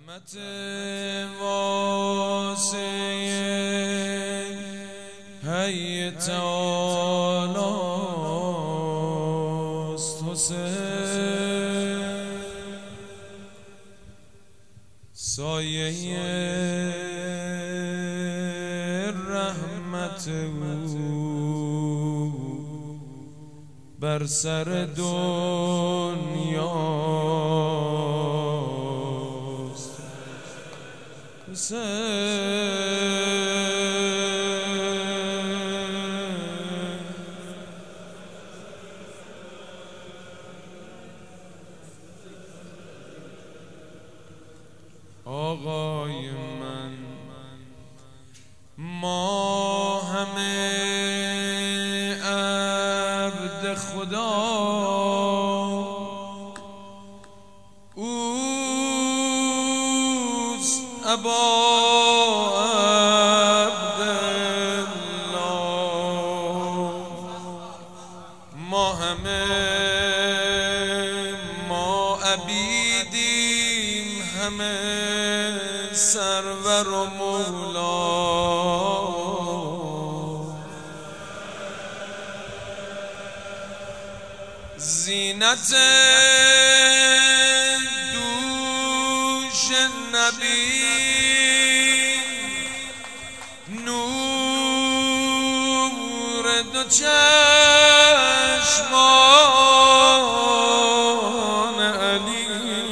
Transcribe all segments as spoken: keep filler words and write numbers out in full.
رحمت واسع حی تعالیست حسین، سایه رحمت او بر سر دنیاست حسین. آقای من ما همه عبد خدا، اوست ابا عبدالله. ما همه ما عبیدیم، همه سرور و مولا. زینت دوش نبی، نور دو چشمان علی،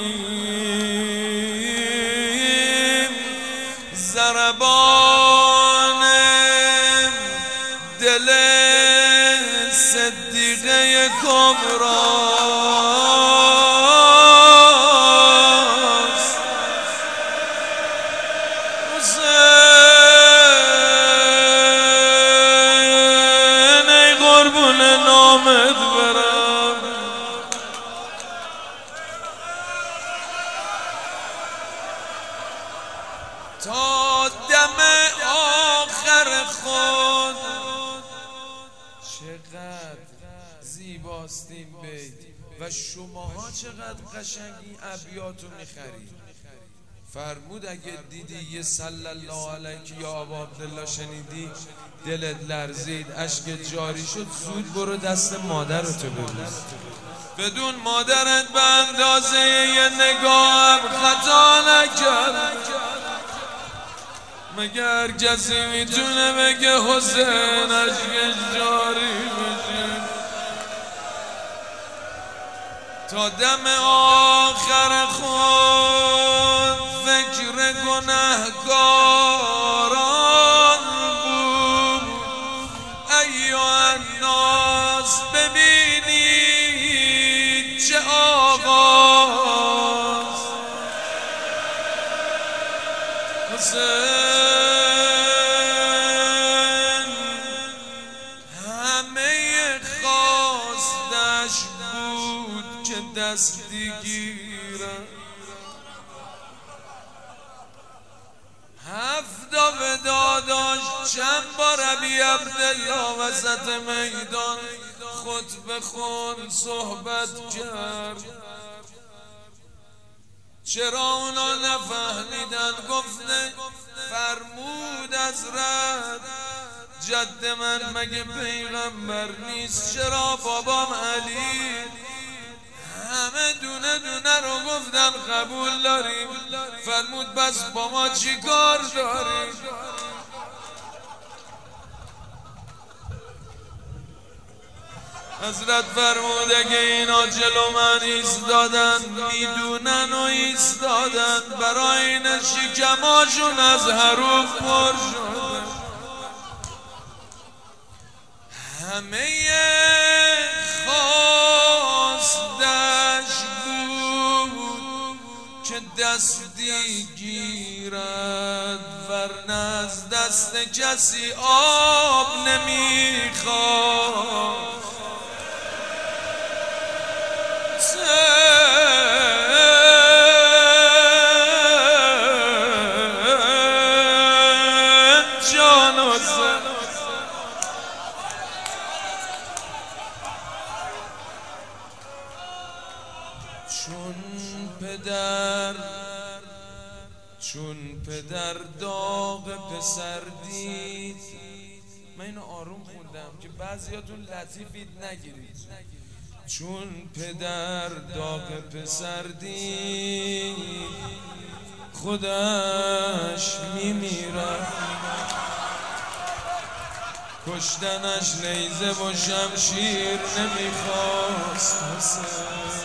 ضربان دل صدیقه کبراست حسین. ای قربون نامت برم، تا دم آخر خود. چقدر زیباست این بیت و شماها چقدر قشنگ این ابیاتو میخرید. فرمود اگه دیدی یه صلی الله علیک یا ابا عبدالله شنیدی دلت لرزید، اشک جاری شد، زود برو دست مادرتو ببوس. بدون مادرت به اندازه یه نگاهم خطا نکرد. مگر کسی میتونه بگه حسین اشکش جاری بشه؟ تا دم آخر خود فکر گنهگاران بود. ایها الناس ببینید چه آغاز حسین. دستی گیرم هفتا ودا داشت، چند بار ابی عبدالله وسط میدان خطبه خون صحبت کرد. چرا اونا نفهمیدن؟ گفته فرمود حضرت جد من مگه پیغمبر نیست؟ چرا بابام علی؟ همه دونه دونه رو گفتن قبول داریم. فرمود بس با ما چی کار داریم؟ حضرت فرمود اگه اینا جلو من ایستادن میدونن و ایستادن، برای این شکماشون از حروف پر شدن. همه خواستش بود که دستی گیرد، ورنه از دست کسی آب نمیخواد. جان حسین چون پدر چون پدر داغ پسر دید. من اینو آروم خوندم که بعضیاتون لطیفید نگیرید. چون پدر داغ پسر دید خودش میمیرد، کشتنش نیزه و شمشیر نمیخواست حسین.